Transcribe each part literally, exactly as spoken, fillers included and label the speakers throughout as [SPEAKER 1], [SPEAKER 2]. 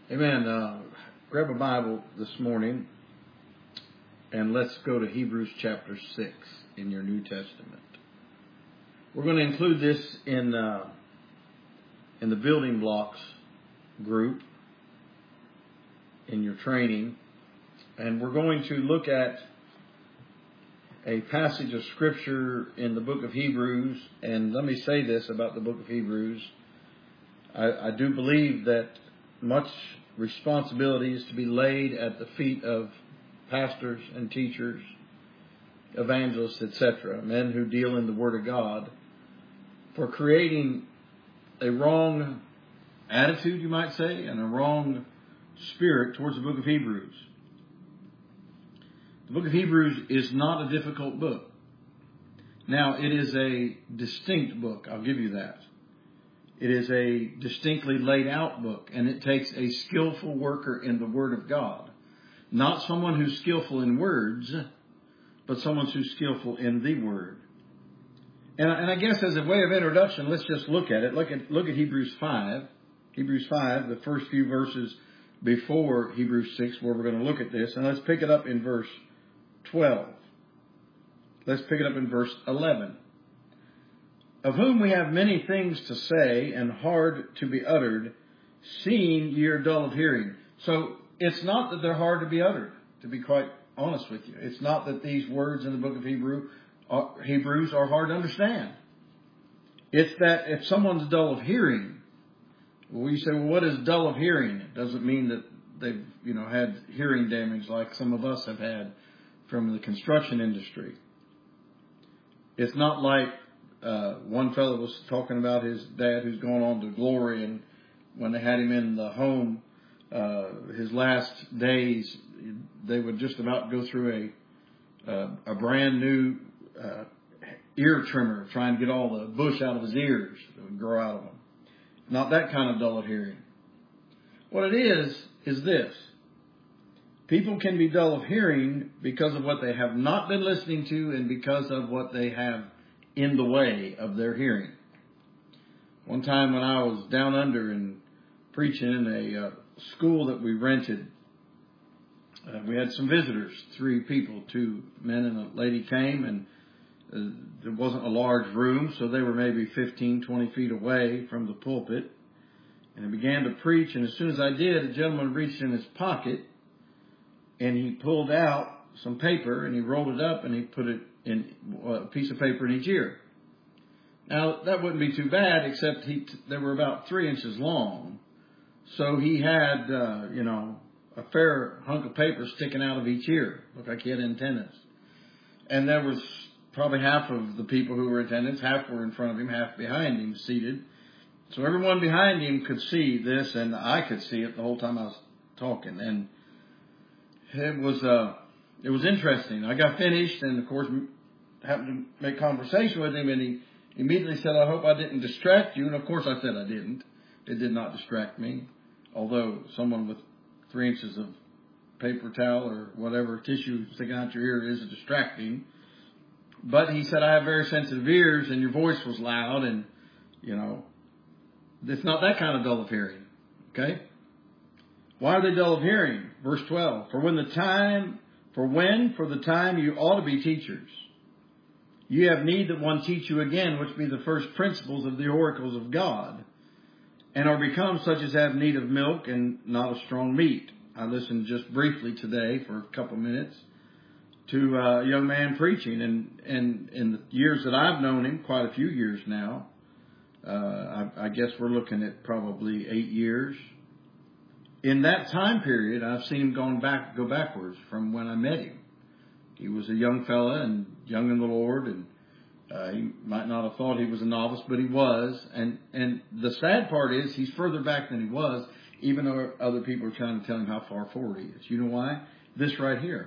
[SPEAKER 1] Amen. Uh, grab a Bible this morning and let's go to Hebrews chapter six in your New Testament. We're going to include this in uh, in the building blocks group in your training. And we're going to look at a passage of Scripture in the book of Hebrews. And let me say this about the book of Hebrews. I, I do believe that much responsibility is to be laid at the feet of pastors and teachers, evangelists, et cetera, men who deal in the Word of God, for creating a wrong attitude, you might say, and a wrong spirit towards the book of Hebrews. The book of Hebrews is not a difficult book. Now, it is a distinct book, I'll give you that. It is a distinctly laid out book, and it takes a skillful worker in the Word of God. Not someone who's skillful in words, but someone who's skillful in the Word. And, and I guess as a way of introduction, let's just look at it. Look at, look at Hebrews five. Hebrews five, the first few verses before Hebrews six, where we're going to look at this. And let's pick it up in verse twelve. Let's pick it up in verse eleven. Of whom we have many things to say and hard to be uttered, seeing ye are dull of hearing. So it's not that they're hard to be uttered, to be quite honest with you. It's not that these words in the book of Hebrew, uh, Hebrews are hard to understand. It's that if someone's dull of hearing, well, you say, well, what is dull of hearing? It doesn't mean that they've, you know, had hearing damage like some of us have had from the construction industry. It's not like Uh, one fellow was talking about his dad who's gone on to glory, and when they had him in the home, uh, his last days, they would just about go through a uh, a brand new uh, ear trimmer trying to get all the bush out of his ears that would grow out of them. Not that kind of dull of hearing. What it is, is this. People can be dull of hearing because of what they have not been listening to and because of what they have in the way of their hearing. One time when I was down under and preaching in a uh, school that we rented, uh, we had some visitors, three people, two men and a lady came, and uh, there wasn't a large room, so they were maybe fifteen, twenty feet away from the pulpit. And I began to preach, and as soon as I did, a gentleman reached in his pocket and he pulled out some paper and he rolled it up and he put it in a piece of paper in each ear. Now, that wouldn't be too bad, except he t- they were about three inches long. So he had, uh, you know, a fair hunk of paper sticking out of each ear. Looked like he had antennas. And there was probably half of the people who were in attendance, half were in front of him, half behind him, seated. So everyone behind him could see this, and I could see it the whole time I was talking. And it was... Uh, It was interesting. I got finished and, of course, happened to make conversation with him, and he immediately said, I hope I didn't distract you. And, of course, I said I didn't. It did not distract me, although someone with three inches of paper towel or whatever tissue sticking out your ear is distracting. But he said, I have very sensitive ears, and your voice was loud, and, you know, it's not that kind of dull of hearing, okay? Why are they dull of hearing? Verse twelve, For when the time... For when, for the time, you ought to be teachers, you have need that one teach you again, which be the first principles of the oracles of God, and are become such as have need of milk and not of strong meat. I listened just briefly today for a couple of minutes to a young man preaching, and, and in the years that I've known him, quite a few years now, uh, I, I guess we're looking at probably eight years. In that time period, I've seen him going back, go backwards from when I met him. He was a young fella and young in the Lord, and uh, he might not have thought he was a novice, but he was. And and the sad part is he's further back than he was, even though other people are trying to tell him how far forward he is. You know why? This right here.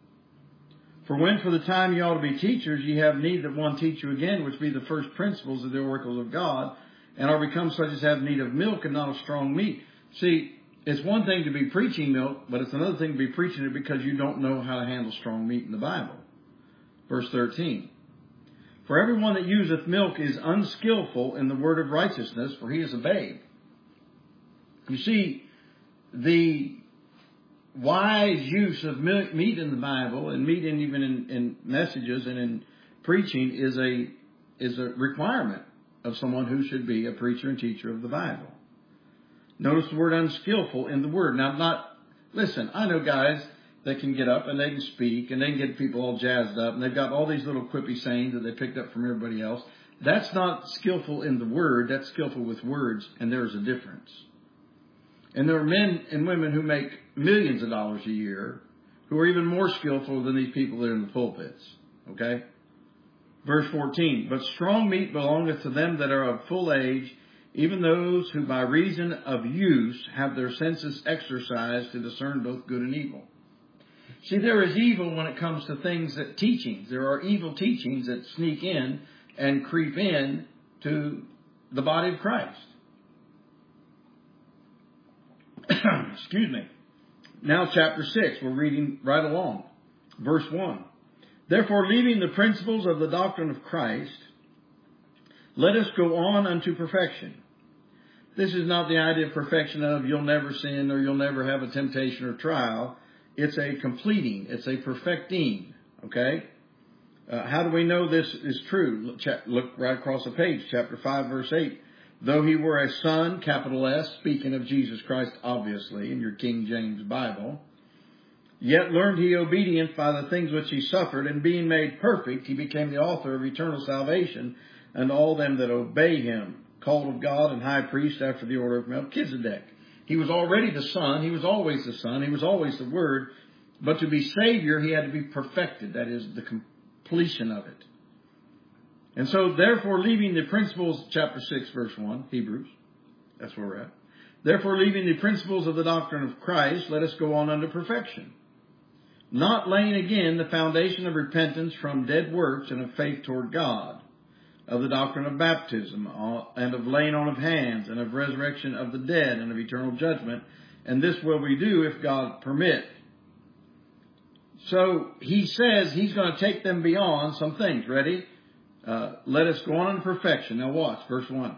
[SPEAKER 1] For when for the time you ought to be teachers, ye have need that one teach you again, which be the first principles of the oracles of God, and are become such as have need of milk and not of strong meat. See, it's one thing to be preaching milk, but it's another thing to be preaching it because you don't know how to handle strong meat in the Bible. Verse thirteen. For everyone that useth milk is unskillful in the word of righteousness, for he is a babe. You see, the wise use of meat in the Bible and meat in, even in, in messages and in preaching is a is a requirement of someone who should be a preacher and teacher of the Bible. Notice the word unskillful in the word. Now, not listen. I know guys that can get up and they can speak and they can get people all jazzed up and they've got all these little quippy sayings that they picked up from everybody else. That's not skillful in the word. That's skillful with words, and there is a difference. And there are men and women who make millions of dollars a year who are even more skillful than these people that are in the pulpits. Okay? Verse fourteen, but strong meat belongeth to them that are of full age, even those who by reason of use have their senses exercised to discern both good and evil. See, there is evil when it comes to things that teachings. There are evil teachings that sneak in and creep in to the body of Christ. Excuse me. Now chapter six, we're reading right along. Verse one. Therefore, leaving the principles of the doctrine of Christ, let us go on unto perfection. This is not the idea of perfection of you'll never sin or you'll never have a temptation or trial. It's a completing. It's a perfecting. Okay? Uh, how do we know this is true? Look, look right across the page, chapter five, verse eight. Though he were a son, capital S, speaking of Jesus Christ, obviously, in your King James Bible, yet learned he obedience by the things which he suffered, and being made perfect, he became the author of eternal salvation, and all them that obey him, called of God and high priest after the order of Melchizedek. He was already the Son. He was always the Son. He was always the Word. But to be Savior, he had to be perfected. That is the completion of it. And so, therefore, leaving the principles, chapter six, verse one, Hebrews, that's where we're at. Therefore, leaving the principles of the doctrine of Christ, let us go on unto perfection, not laying again the foundation of repentance from dead works and of faith toward God, of the doctrine of baptism, and of laying on of hands, and of resurrection of the dead, and of eternal judgment. And this will we do if God permit. So he says he's going to take them beyond some things. Ready? Uh, let us go on in perfection. Now watch, verse one.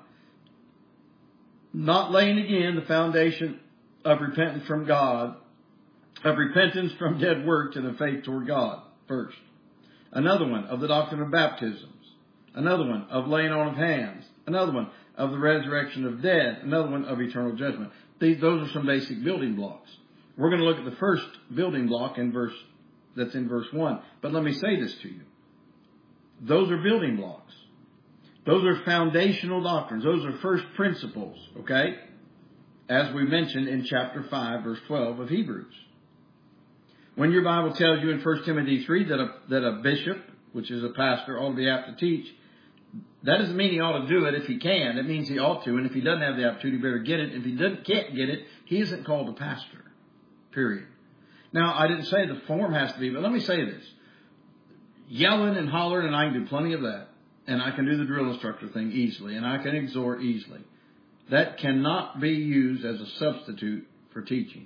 [SPEAKER 1] Not laying again the foundation of repentance from God, of repentance from dead works and of faith toward God, first. Another one, of the doctrine of baptisms. Another one, of laying on of hands. Another one, of the resurrection of dead. Another one, of eternal judgment. These, those are some basic building blocks. We're going to look at the first building block in verse, that's in verse one. But let me say this to you. Those are building blocks. Those are foundational doctrines. Those are first principles, okay? As we mentioned in chapter five, verse twelve of Hebrews. When your Bible tells you in First Timothy three that a, that a bishop, which is a pastor, ought to be apt to teach, that doesn't mean he ought to do it if he can. It means he ought to. And if he doesn't have the opportunity, he better get it. If he doesn't, can't get it, he isn't called a pastor. Period. Now, I didn't say the form has to be, but let me say this. Yelling and hollering, and I can do plenty of that. And I can do the drill instructor thing easily. And I can exhort easily. That cannot be used as a substitute for teaching.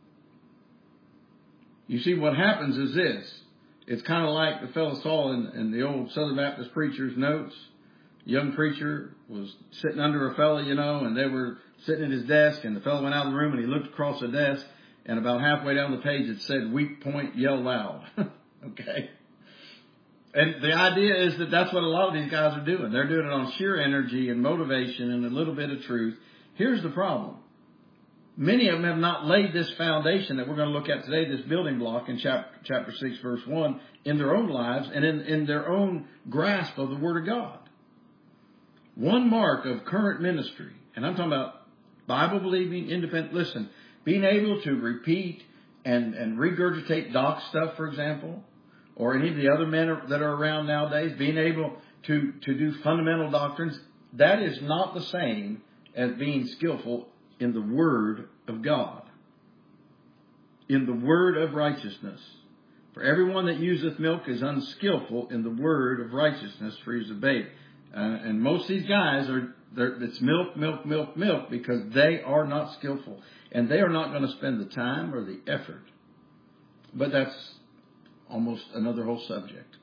[SPEAKER 1] You see, what happens is this. It's kind of like the fellow saw in, in the old Southern Baptist preacher's notes. Young preacher was sitting under a fellow, you know, and they were sitting at his desk, and the fellow went out of the room, and he looked across the desk, and about halfway down the page it said, weak point, yell loud. Okay? And the idea is that that's what a lot of these guys are doing. They're doing it on sheer energy and motivation and a little bit of truth. Here's the problem. Many of them have not laid this foundation that we're going to look at today, this building block in chapter, chapter six, verse one, in their own lives and in, in their own grasp of the Word of God. One mark of current ministry, and I'm talking about Bible-believing, independent, listen, being able to repeat and, and regurgitate Doc stuff, for example, or any of the other men that are around nowadays, being able to, to do fundamental doctrines, that is not the same as being skillful in the Word of God, in the Word of righteousness. For everyone that useth milk is unskillful in the Word of righteousness, for he is a babe. Uh, and most of these guys are, it's milk, milk, milk, milk, because they are not skillful. And they are not going to spend the time or the effort. But that's almost another whole subject.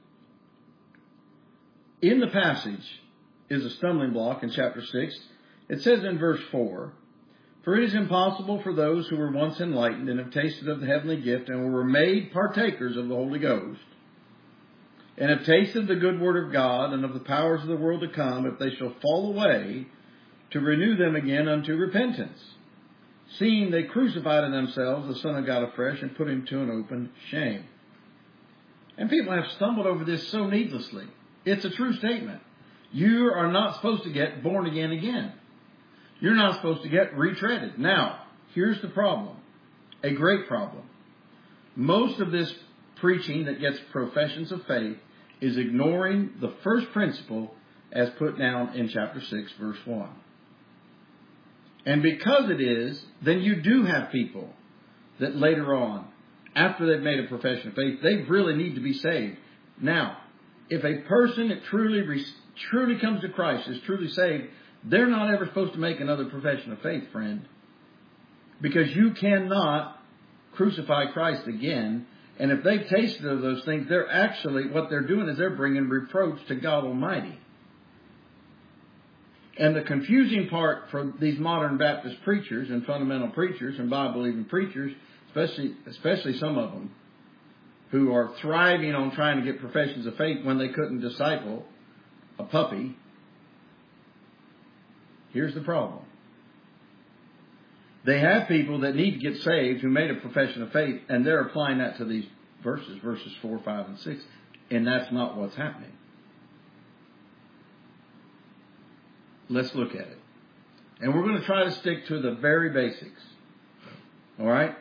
[SPEAKER 1] In the passage is a stumbling block in chapter six. It says in verse four, For it is impossible for those who were once enlightened and have tasted of the heavenly gift and were made partakers of the Holy Ghost, and have tasted the good word of God and of the powers of the world to come, if they shall fall away, to renew them again unto repentance, seeing they crucified in themselves the Son of God afresh and put him to an open shame. And people have stumbled over this so needlessly. It's a true statement. You are not supposed to get born again again. You're not supposed to get retreaded. Now, here's the problem. A great problem. Most of this preaching that gets professions of faith is ignoring the first principle as put down in chapter six, verse one. And because it is, then you do have people that later on, after they've made a profession of faith, they really need to be saved. Now, if a person that truly, truly comes to Christ is truly saved, they're not ever supposed to make another profession of faith, friend. Because you cannot crucify Christ again. And if they've tasted of those things, they're actually, what they're doing is they're bringing reproach to God Almighty. And the confusing part for these modern Baptist preachers and fundamental preachers and Bible-believing preachers, especially, especially some of them, who are thriving on trying to get professions of faith when they couldn't disciple a puppy. Here's the problem. They have people that need to get saved who made a profession of faith, and they're applying that to these verses, verses four, five, and six, and that's not what's happening. Let's look at it. And we're going to try to stick to the very basics. All right?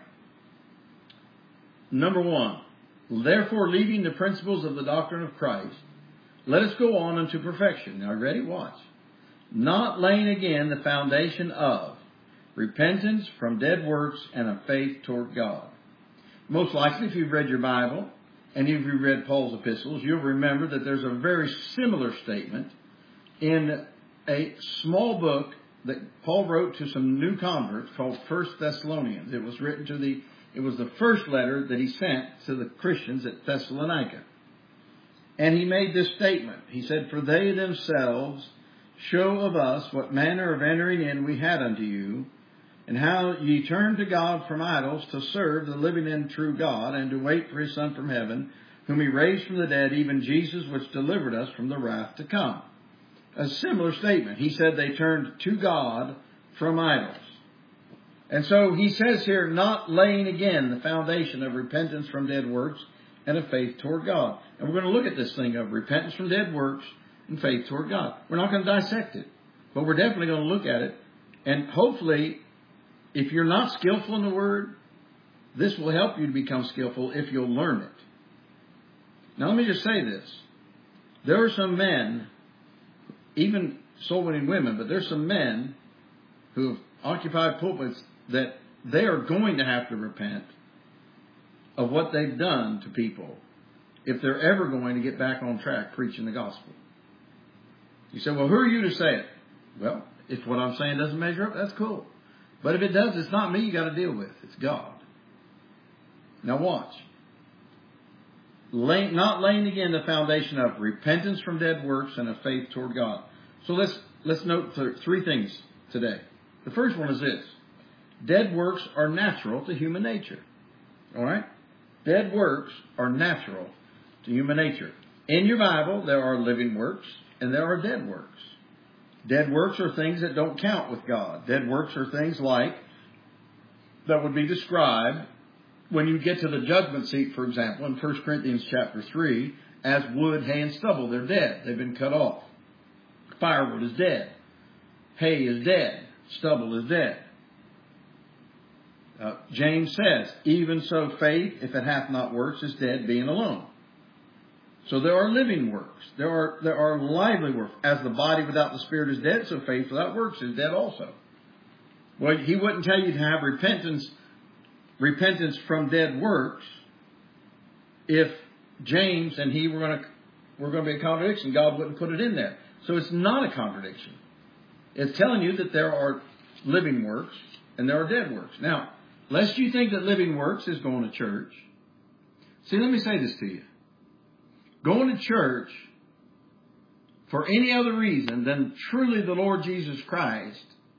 [SPEAKER 1] Number one, therefore, leaving the principles of the doctrine of Christ, let us go on unto perfection. Now, ready? Watch. Not laying again the foundation of repentance from dead works and of faith toward God. Most likely, if you've read your Bible and if you've read Paul's epistles, you'll remember that there's a very similar statement in a small book that Paul wrote to some new converts called First Thessalonians. It was written to the, it was the first letter that he sent to the Christians at Thessalonica. And he made this statement. He said, for they themselves show of us what manner of entering in we had unto you, and how ye turned to God from idols to serve the living and true God, and to wait for his Son from heaven, whom he raised from the dead, even Jesus, which delivered us from the wrath to come. A similar statement. He said they turned to God from idols. And so he says here, not laying again the foundation of repentance from dead works and of faith toward God. And we're going to look at this thing of repentance from dead works and faith toward God. We're not going to dissect it, but we're definitely going to look at it. And hopefully, if you're not skillful in the Word, this will help you to become skillful if you'll learn it. Now, let me just say this. There are some men, even soul-winning women, but there's some men who have occupied pulpits that they are going to have to repent of what they've done to people if they're ever going to get back on track preaching the gospel. You say, well, who are you to say it? Well, if what I'm saying doesn't measure up, that's cool. But if it does, it's not me you got to deal with. It's God. Now watch. Lay, not laying again the foundation of repentance from dead works and of faith toward God. So let's let's note th- three things today. The first one is this. Dead works are natural to human nature. All right? Dead works are natural to human nature. In your Bible, there are living works and there are dead works. Dead works are things that don't count with God. Dead works are things like, that would be described when you get to the judgment seat, for example, in First Corinthians chapter three, as wood, hay, and stubble. They're dead. They've been cut off. Firewood is dead. Hay is dead. Stubble is dead. Uh, James says, even so faith, if it hath not works, is dead, being alone. So there are living works. There are there are lively works. As the body without the spirit is dead, so faith without works is dead also. Well, he wouldn't tell you to have repentance repentance from dead works if James and he were going to were going to be a contradiction. God wouldn't put it in there. So it's not a contradiction. It's telling you that there are living works and there are dead works. Now, lest you think that living works is going to church. See, let me say this to you. Going to church for any other reason than truly the Lord Jesus Christ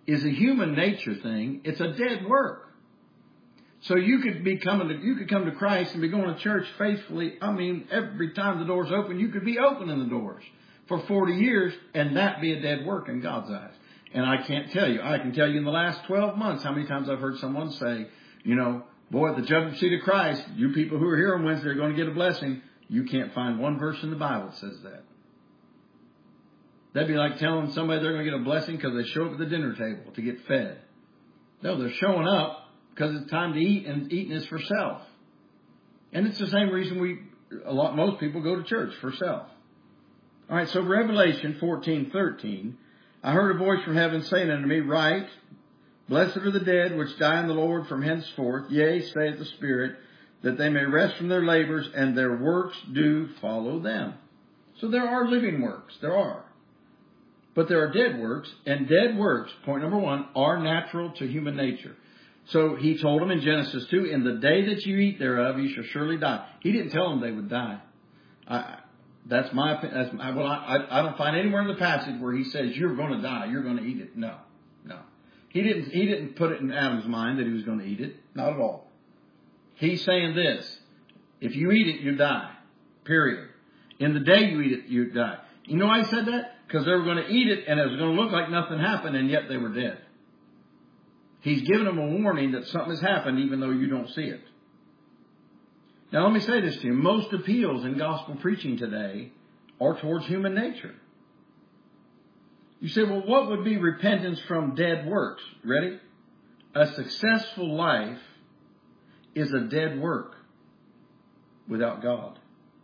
[SPEAKER 1] is a human nature thing. It's a dead work. So you could be coming to, you could come to Christ and be going to church faithfully. I mean, every time the doors open, you could be opening the doors for forty years, and that be a dead work in God's eyes. And I can't tell you. I can tell you in the last twelve months how many times I've heard someone say, you know, boy, at the judgment seat of Christ, you people who are here on Wednesday are going to get a blessing. You can't find one verse in the Bible that says that. That'd be like telling somebody they're going to get a blessing because they show up at the dinner table to get fed. No, they're showing up because it's time to eat, and eating is for self. And it's the same reason we, a lot, most people go to church, for self. All right, so Revelation fourteen thirteen, I heard a voice from heaven saying unto me, Write, Blessed are the dead which die in the Lord from henceforth, yea, saith the Spirit, that they may rest from their labors, and their works do follow them. So there are living works, there are. But there are dead works, and dead works, point number one, are natural to human nature. So he told them in Genesis two, in the day that you eat thereof, you shall surely die. He didn't tell them they would die. I, that's my opinion. That's my, well, I, I don't find anywhere in the passage where he says, you're going to die, you're going to eat it. No, no. He didn't, he didn't put it in Adam's mind that he was going to eat it. Not at all. He's saying this, if you eat it, you die. Period. In the day you eat it, you die. You know why he said that? Because they were going to eat it, and it was going to look like nothing happened, and yet they were dead. He's given them a warning that something has happened even though you don't see it. Now let me say this to you. Most appeals in gospel preaching today are towards human nature. You say, well, what would be repentance from dead works? Ready? A successful life is a dead work without God.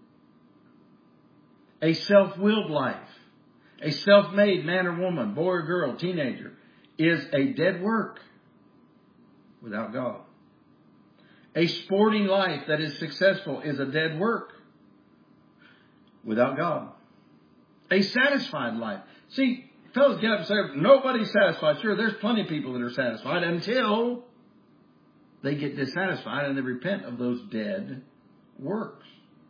[SPEAKER 1] A self-willed life, a self-made man or woman, boy or girl, teenager, is a dead work without God. A sporting life that is successful is a dead work without God. A satisfied life. See, fellas get up and say, nobody's satisfied. Sure, there's plenty of people that are satisfied until they get dissatisfied and they repent of those dead works.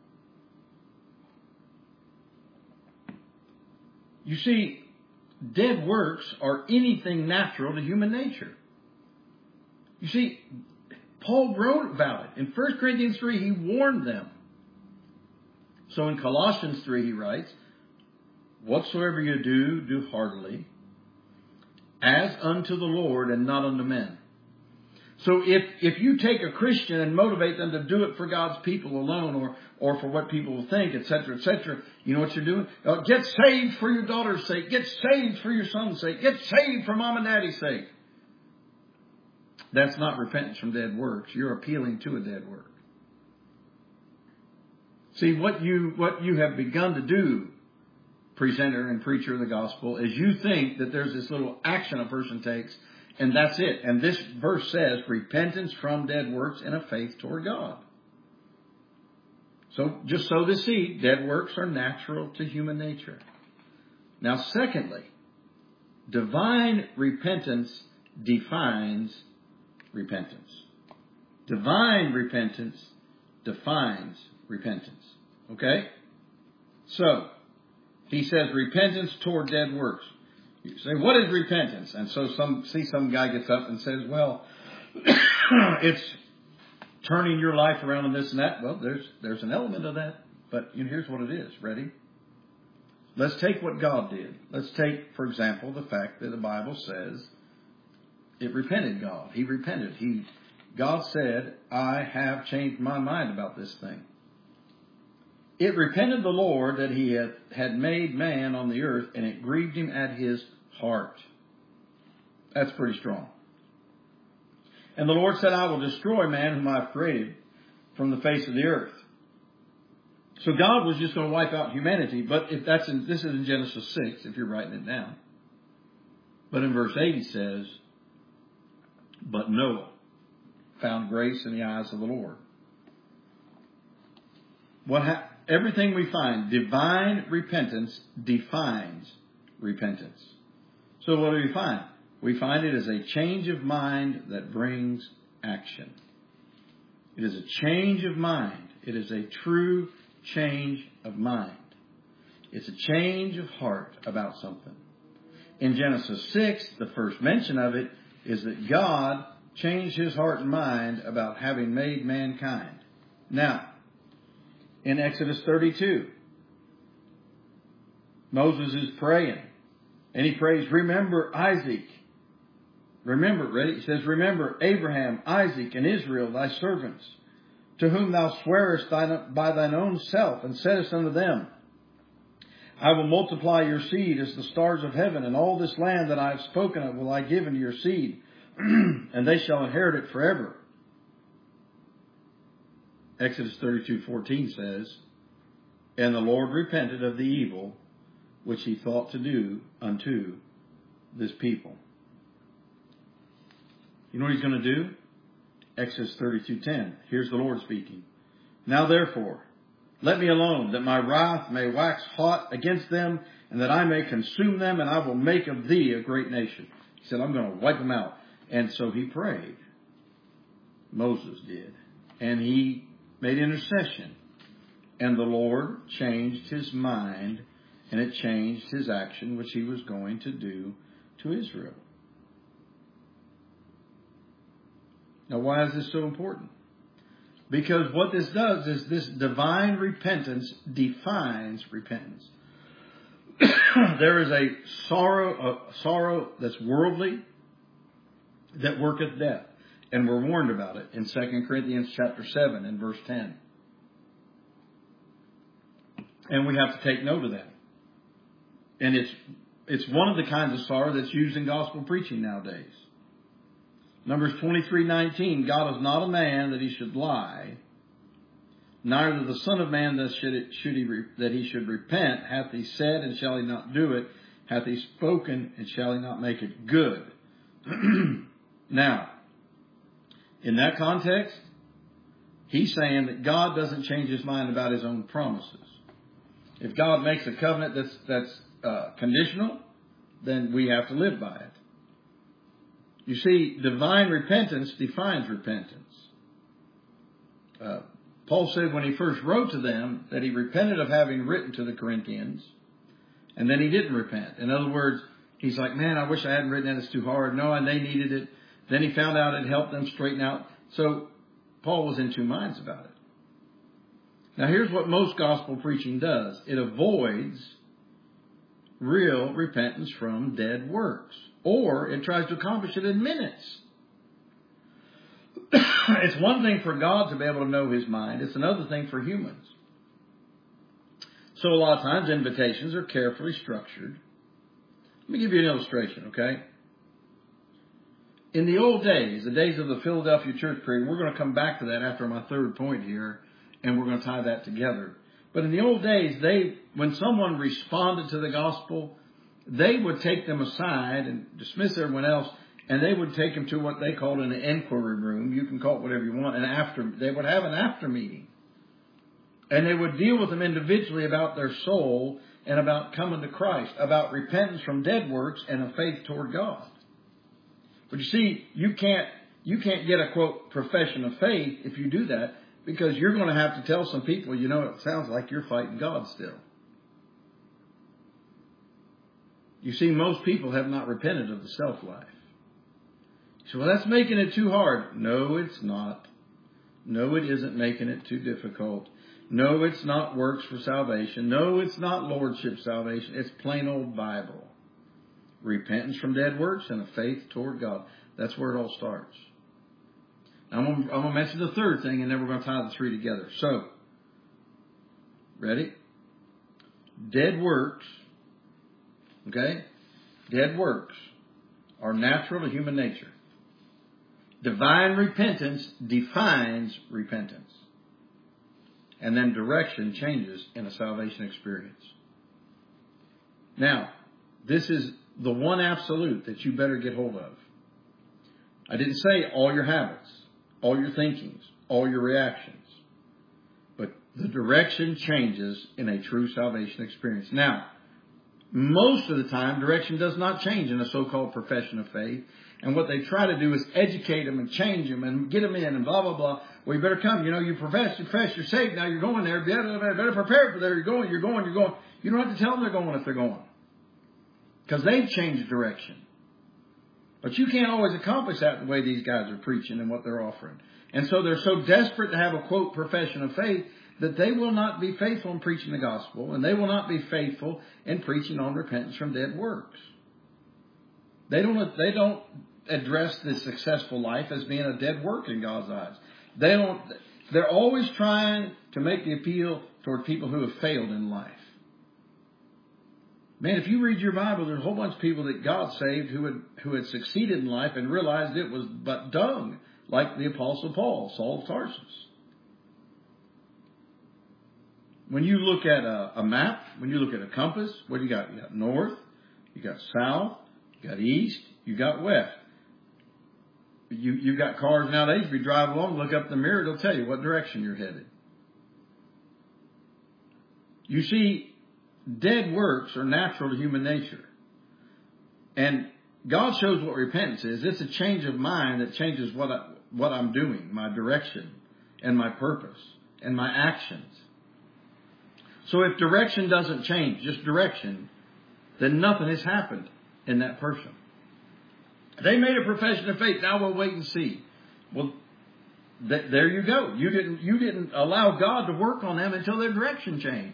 [SPEAKER 1] You see, dead works are anything natural to human nature. You see, Paul wrote about it. In First Corinthians three, he warned them. So in Colossians three, he writes, Whatsoever you do, do heartily, as unto the Lord and not unto men. So if, if you take a Christian and motivate them to do it for God's people alone, or, or for what people will think, et cetera, et cetera, you know what you're doing? Uh, get saved for your daughter's sake. Get saved for your son's sake. Get saved for mom and daddy's sake. That's not repentance from dead works. You're appealing to a dead work. See, what you, what you have begun to do, presenter and preacher of the gospel, is you think that there's this little action a person takes, and that's it. And this verse says, repentance from dead works and a faith toward God. So, just sow the seed. Dead works are natural to human nature. Now, secondly, divine repentance defines repentance. Divine repentance defines repentance. Okay? So, he says repentance toward dead works. You say, what is repentance? And so some see some guy gets up and says, well, it's turning your life around and this and that. Well, there's there's an element of that. But you know, here's what it is. Ready? Let's take what God did. Let's take, for example, the fact that the Bible says it repented God. He repented. He, God said, I have changed my mind about this thing. It repented the Lord that he had, had made man on the earth, and it grieved him at his heart. That's pretty strong. And the Lord said, I will destroy man whom I have created from the face of the earth. So God was just going to wipe out humanity. But if that's in, this is in Genesis six, if you're writing it down. But in verse eight he says, but Noah found grace in the eyes of the Lord. What ha- everything we find, divine repentance defines repentance. So what do we find? We find it as a change of mind that brings action. It is a change of mind. It is a true change of mind. It's a change of heart about something. In Genesis six, the first mention of it is that God changed his heart and mind about having made mankind. Now, in Exodus thirty-two, Moses is praying, and he prays, remember Isaac. Remember, ready? He says, remember Abraham, Isaac, and Israel, thy servants, to whom thou swearest by thine own self, and saidst unto them, I will multiply your seed as the stars of heaven, and all this land that I have spoken of will I give unto your seed, and they shall inherit it forever. Exodus thirty-two fourteen says, and the Lord repented of the evil which he thought to do unto this people. You know what he's going to do? Exodus thirty-two ten. Here's the Lord speaking. Now therefore, let me alone, that my wrath may wax hot against them, and that I may consume them, and I will make of thee a great nation. He said, I'm going to wipe them out. And so he prayed. Moses did. And he made intercession. And the Lord changed his mind, and it changed his action, which he was going to do to Israel. Now, why is this so important? Because what this does is this divine repentance defines repentance. There is a sorrow, a sorrow that's worldly, that worketh death. And we're warned about it in Second Corinthians chapter seven and verse ten. And we have to take note of that. And it's it's one of the kinds of sorrow that's used in gospel preaching nowadays. Numbers twenty-three nineteen, God is not a man that he should lie, neither the Son of Man that should, it, should he re, that he should repent. Hath he said, and shall he not do it? Hath he spoken, and shall he not make it good? Now, in that context, he's saying that God doesn't change his mind about his own promises. If God makes a covenant that's that's uh, conditional, then we have to live by it. You see, divine repentance defines repentance. Uh, Paul said when he first wrote to them that he repented of having written to the Corinthians, and then he didn't repent. In other words, he's like, man, I wish I hadn't written that. It's too hard. No, and they needed it. Then he found out it helped them straighten out. So Paul was in two minds about it. Now here's what most gospel preaching does. It avoids real repentance from dead works. Or it tries to accomplish it in minutes. It's one thing for God to be able to know his mind. It's another thing for humans. So a lot of times invitations are carefully structured. Let me give you an illustration, okay? In the old days, the days of the Philadelphia church period, we're going to come back to that after my third point here, and we're going to tie that together. But in the old days, they, when someone responded to the gospel, they would take them aside and dismiss everyone else, and they would take them to what they called an inquiry room. You can call it whatever you want. And after, they would have an after meeting. And they would deal with them individually about their soul and about coming to Christ, about repentance from dead works and a faith toward God. But you see, you can't, you can't get a, quote, profession of faith if you do that, because you're going to have to tell some people, you know, it sounds like you're fighting God still. You see, most people have not repented of the self-life. So, well, that's making it too hard. No, it's not. No, it isn't making it too difficult. No, it's not works for salvation. No, it's not lordship salvation. It's plain old Bible. Repentance from dead works and a faith toward God. That's where it all starts. Now, I'm going to, I'm going to mention the third thing, and then we're going to tie the three together. So, ready? Dead works, okay? Dead works are natural to human nature. Divine repentance defines repentance. And then direction changes in a salvation experience. Now, this is the one absolute that you better get hold of. I didn't say all your habits, all your thinkings, all your reactions. But the direction changes in a true salvation experience. Now, most of the time, direction does not change in a so-called profession of faith. And what they try to do is educate them and change them and get them in and blah, blah, blah. Well, you better come. You know, you profess, you profess, you're saved. Now you're going there. Better, better prepare for there. You're going, you're going, you're going. You don't have to tell them they're going if they're going. because they've changed direction. But you can't always accomplish that the way these guys are preaching and what they're offering. And so they're so desperate to have a, quote, profession of faith that they will not be faithful in preaching the gospel, and they will not be faithful in preaching on repentance from dead works. They don't, they don't address the successful life as being a dead work in God's eyes. They don't, they're always trying to make the appeal toward people who have failed in life. Man, if you read your Bible, there's a whole bunch of people that God saved who had, who had succeeded in life and realized it was but dung, like the Apostle Paul, Saul of Tarsus. When you look at a, a map, when you look at a compass, what do you got? You got north, you got south, you got east, you got west. You, you've got cars nowadays, if you drive along, look up in the mirror, it'll tell you what direction you're headed. You see, dead works are natural to human nature. And God shows what repentance is. It's a change of mind that changes what, I, what I'm doing, my direction and my purpose and my actions. So if direction doesn't change, just direction, then nothing has happened in that person. They made a profession of faith. Now we'll wait and see. Well, th- there you go. You didn't, you didn't allow God to work on them until their direction changed.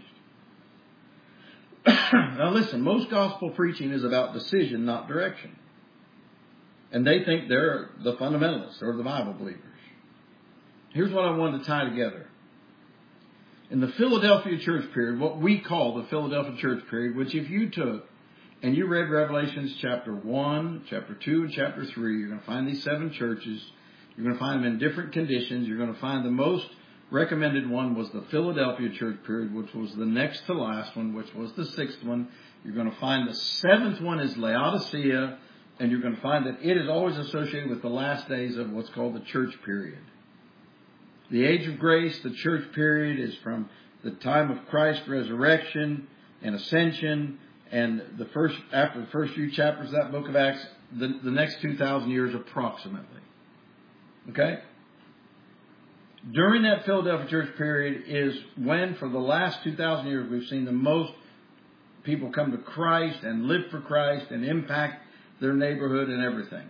[SPEAKER 1] Now listen, most gospel preaching is about decision, not direction. And they think they're the fundamentalists or the Bible believers. Here's what I wanted to tie together. In the Philadelphia church period, what we call the Philadelphia church period, which if you took and you read Revelations chapter one, chapter two, and chapter three, you're going to find these seven churches. You're going to find them in different conditions. You're going to find the most recommended one was the Philadelphia church period, which was the next to last one, which was the sixth one. You're going to find the seventh one is Laodicea, and you're going to find that it is always associated with the last days of what's called the church period. The age of grace, the church period, is from the time of Christ's resurrection and ascension, and the first after the first few chapters of that book of Acts, the, the next two thousand years approximately. Okay? During that Philadelphia church period is when, for the last two thousand years, we've seen the most people come to Christ and live for Christ and impact their neighborhood and everything.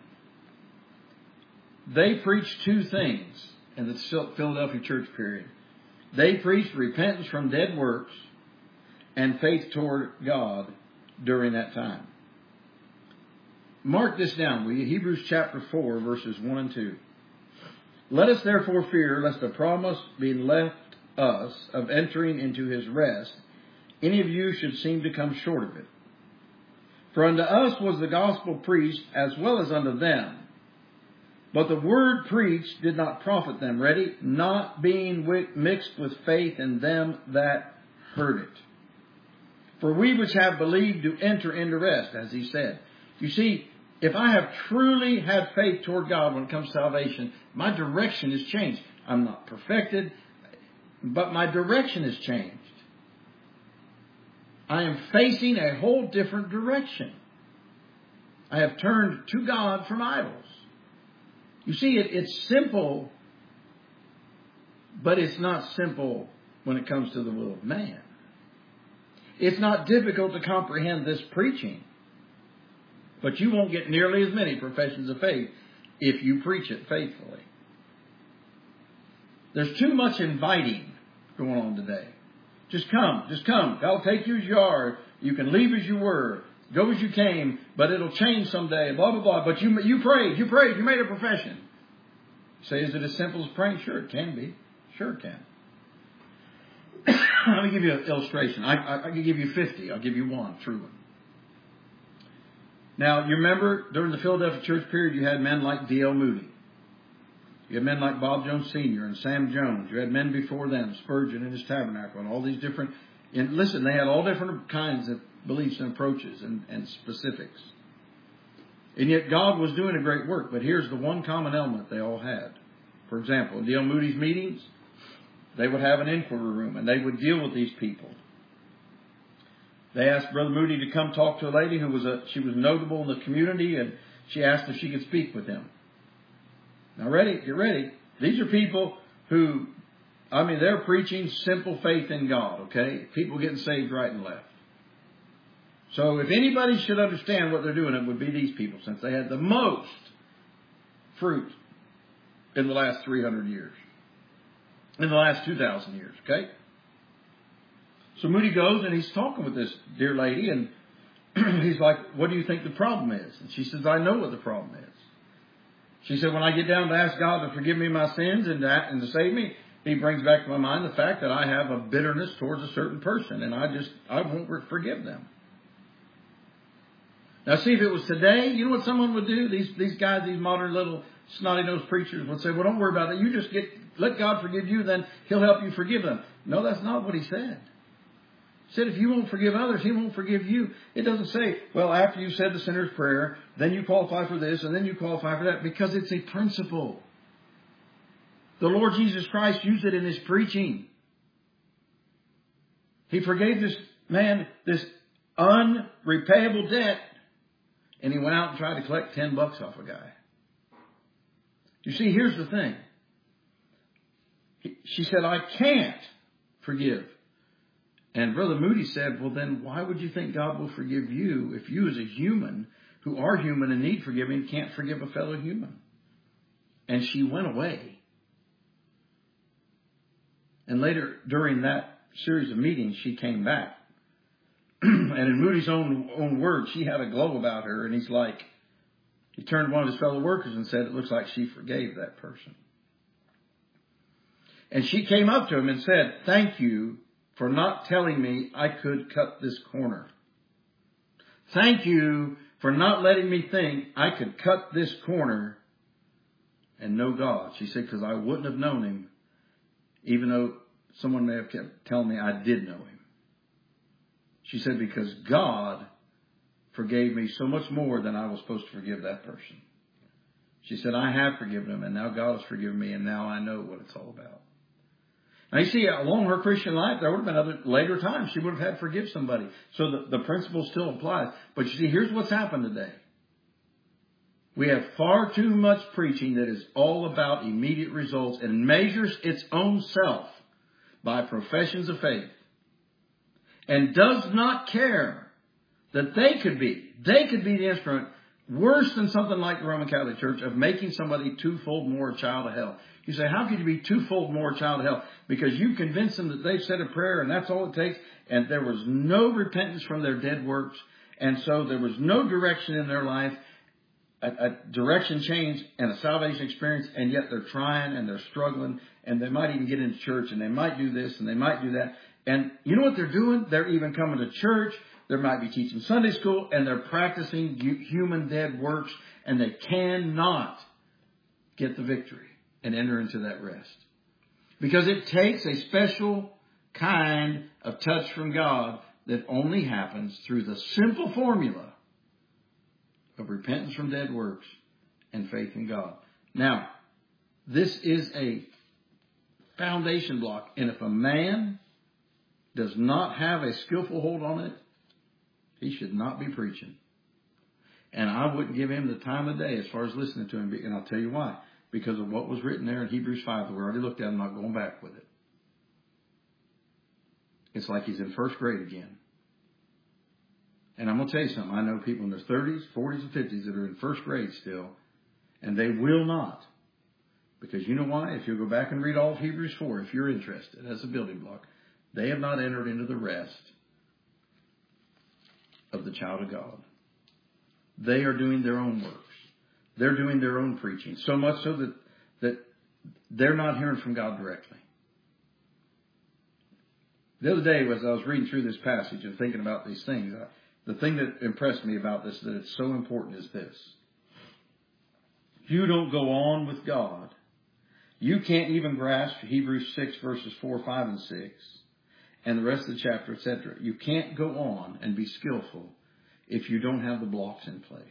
[SPEAKER 1] They preached two things in the Philadelphia church period. They preached repentance from dead works and faith toward God during that time. Mark this down, will you? Hebrews chapter four, verses one and two. Let us therefore fear, lest the promise be left us of entering into his rest, any of you should seem to come short of it. For unto us was the gospel preached as well as unto them. But the word preached did not profit them, ready, not being mixed with faith in them that heard it. For we which have believed do enter into rest, as he said. You see, if I have truly had faith toward God when it comes to salvation, my direction has changed. I'm not perfected, but my direction has changed. I am facing a whole different direction. I have turned to God from idols. You see, it, it's simple, but it's not simple when it comes to the will of man. It's not difficult to comprehend this preaching, but you won't get nearly as many professions of faith if you preach it faithfully. There's too much inviting going on today. Just come, just come. God will take you as you are. You can leave as you were. Go as you came, but it'll change someday, blah, blah, blah. But you you prayed, you prayed, you made a profession. Say, is it as simple as praying? Sure, it can be. Sure, it can. Let me give you an illustration. I, I, I can give you fifty. I'll give you one, true one. Now, you remember, during the Philadelphia church period, you had men like D L Moody. You had men like Bob Jones Senior and Sam Jones. You had men before them, Spurgeon and his Tabernacle, and all these different... And listen, they had all different kinds of beliefs and approaches and, and specifics. And yet God was doing a great work. But here's the one common element they all had. For example, in D L Moody's meetings, they would have an inquiry room and they would deal with these people. They asked Brother Moody to come talk to a lady who was a, she was notable in the community, and she asked if she could speak with him. Now ready, get ready. These are people who, I mean, they're preaching simple faith in God, okay? People getting saved right and left. So if anybody should understand what they're doing, it would be these people, since they had the most fruit in the last three hundred years. In the last two thousand years, okay? So Moody goes and he's talking with this dear lady, and he's like, what do you think the problem is? And she says, I know what the problem is. She said, when I get down to ask God to forgive me my sins and to, and to save me, He brings back to my mind the fact that I have a bitterness towards a certain person, and I just, I won't forgive them. Now see, if it was today, you know what someone would do? These, these guys, these modern little snotty-nosed preachers would say, well, don't worry about that. You just get, let God forgive you, then He'll help you forgive them. No, that's not what He said. He said, if you won't forgive others, He won't forgive you. It doesn't say, well, after you said the sinner's prayer, then you qualify for this, and then you qualify for that, because it's a principle. The Lord Jesus Christ used it in His preaching. He forgave this man this unrepayable debt, and he went out and tried to collect ten bucks off a guy. You see, here's the thing. She said, I can't forgive. And Brother Moody said, well, then why would you think God will forgive you if you as a human, who are human and need forgiving, can't forgive a fellow human? And she went away. And later, during that series of meetings, she came back. And in Moody's own, own words, she had a glow about her. And he's like, he turned to one of his fellow workers and said, it looks like she forgave that person. And she came up to him and said, thank you for not telling me I could cut this corner. Thank you for not letting me think I could cut this corner and know God. She said, because I wouldn't have known Him, even though someone may have kept telling me I did know Him. She said, because God forgave me so much more than I was supposed to forgive that person. She said, I have forgiven him, and now God has forgiven me, and now I know what it's all about. Now, you see, along her Christian life, there would have been other later times she would have had to forgive somebody. So the, the principle still applies. But you see, here's what's happened today. We have far too much preaching that is all about immediate results and measures its own self by professions of faith, and does not care that they could be, they could be the instrument, worse than something like the Roman Catholic Church, of making somebody twofold more a child of hell. You say, how could you be twofold more a child of hell? Because you convince them that they've said a prayer and that's all it takes, and there was no repentance from their dead works, and so there was no direction in their life, a, a direction change and a salvation experience, and yet they're trying and they're struggling, and they might even get into church, and they might do this and they might do that. And you know what they're doing? They're even coming to church. They might be teaching Sunday school, and they're practicing human dead works, and they cannot get the victory and enter into that rest. Because it takes a special kind of touch from God that only happens through the simple formula of repentance from dead works and faith in God. Now, this is a foundation block, and if a man does not have a skillful hold on it, he should not be preaching. And I wouldn't give him the time of day as far as listening to him. And I'll tell you why. Because of what was written there in Hebrews five that we already looked at. I'm not going back with it. It's like he's in first grade again. And I'm going to tell you something. I know people in their thirties, forties, and fifties that are in first grade still. And they will not. Because you know why? If you go back and read all of Hebrews four, if you're interested, as a building block, they have not entered into the rest of the child of God. They are doing their own works. They're doing their own preaching. So much so that, that they're not hearing from God directly. The other day, as I was reading through this passage and thinking about these things, I, the thing that impressed me about this, that it's so important, is this. If you don't go on with God, you can't even grasp Hebrews six, verses four, five, and six, and the rest of the chapter, et cetera. You can't go on and be skillful if you don't have the blocks in place.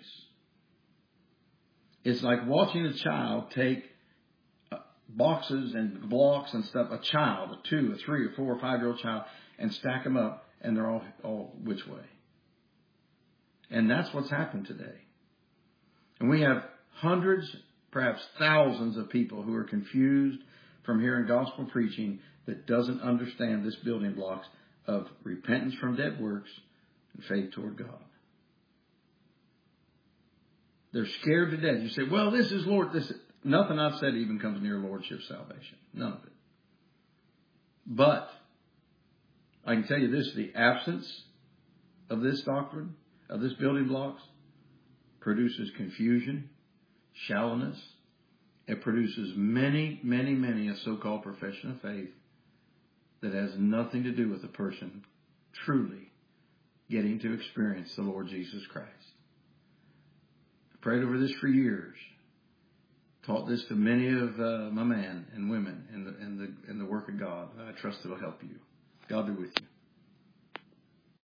[SPEAKER 1] It's like watching a child take boxes and blocks and stuff, a child, a two, a three, or four, or five-year-old child, and stack them up, and they're all, all which way. And that's what's happened today. And we have hundreds, perhaps thousands of people who are confused from hearing gospel preaching that doesn't understand this building blocks of repentance from dead works and faith toward God. They're scared to death. You say, well, this is Lord. This is, nothing I've said even comes near Lordship salvation. None of it. But I can tell you this, the absence of this doctrine, of this building blocks, produces confusion, shallowness. It produces many, many, many a so-called profession of faith that has nothing to do with the person truly getting to experience the Lord Jesus Christ. I prayed over this for years. Taught this to many of uh, my men and women in the, in the, in the work of God. I trust it'll help you. God be with you.